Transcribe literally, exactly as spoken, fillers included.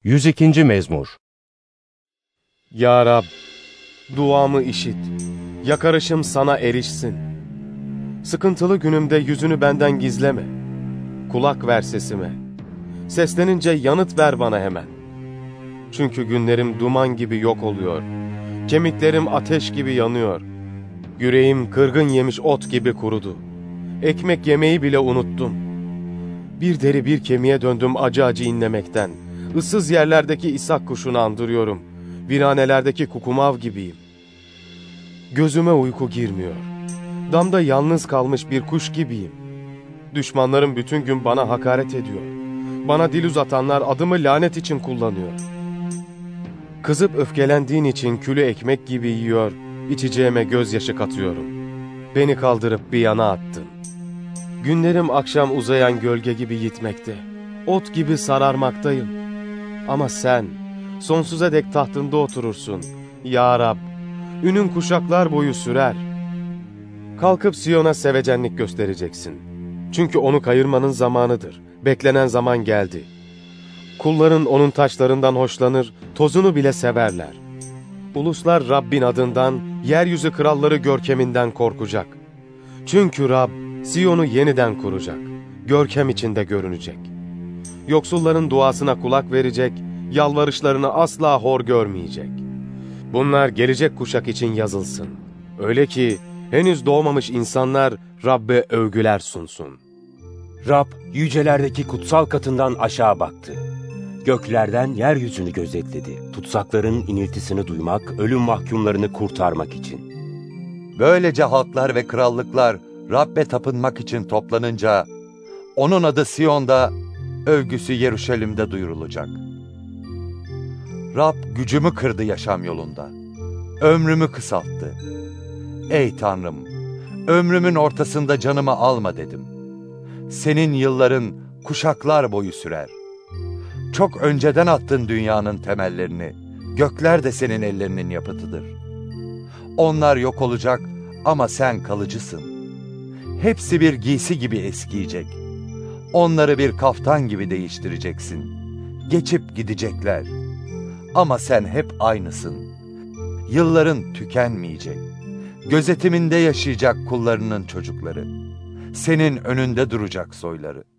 yüz ikinci. Mezmur. Ya Rab, duamı işit, yakarışım sana erişsin. Sıkıntılı günümde yüzünü benden gizleme, kulak ver sesime. Seslenince yanıt ver bana hemen. Çünkü günlerim duman gibi yok oluyor, kemiklerim ateş gibi yanıyor. Yüreğim kırgın yemiş ot gibi kurudu, ekmek yemeyi bile unuttum. Bir deri bir kemiğe döndüm acı acı inlemekten. Issız yerlerdeki isak kuşunu andırıyorum. Viranelerdeki kukumav gibiyim. Gözüme uyku girmiyor. Damda yalnız kalmış bir kuş gibiyim. Düşmanlarım bütün gün bana hakaret ediyor. Bana dil uzatanlar adımı lanet için kullanıyor. Kızıp öfkelendiğin için külü ekmek gibi yiyor, içeceğime gözyaşı katıyorum. Beni kaldırıp bir yana attın. Günlerim akşam uzayan gölge gibi gitmekte. Ot gibi sararmaktayım. Ama sen sonsuza dek tahtında oturursun. Ya Rab, ünün kuşaklar boyu sürer. Kalkıp Siyon'a sevecenlik göstereceksin. Çünkü onu kayırmanın zamanıdır. Beklenen zaman geldi. Kulların onun taşlarından hoşlanır, tozunu bile severler. Uluslar Rabbin adından, yeryüzü kralları görkeminden korkacak. Çünkü Rab, Siyon'u yeniden kuracak, görkem içinde görünecek. Yoksulların duasına kulak verecek, yalvarışlarını asla hor görmeyecek. Bunlar gelecek kuşak için yazılsın. Öyle ki henüz doğmamış insanlar Rabbe övgüler sunsun. Rab, yücelerdeki kutsal katından aşağı baktı. Göklerden yeryüzünü gözetledi. Tutsakların iniltisini duymak, ölüm mahkumlarını kurtarmak için. Böylece halklar ve krallıklar Rabbe tapınmak için toplanınca, onun adı Siyon'da, övgüsü Yeruşalim'de duyurulacak. Rab gücümü kırdı yaşam yolunda, ömrümü kısalttı. Ey Tanrım, ömrümün ortasında canımı alma dedim. Senin yılların kuşaklar boyu sürer. Çok önceden attın dünyanın temellerini, gökler de senin ellerinin yapıtıdır. Onlar yok olacak ama sen kalıcısın. Hepsi bir giysi gibi eskiyecek. Onları bir kaftan gibi değiştireceksin. Geçip gidecekler. Ama sen hep aynısın. Yılların tükenmeyecek. Gözetiminde yaşayacak kullarının çocukları. Senin önünde duracak soyları.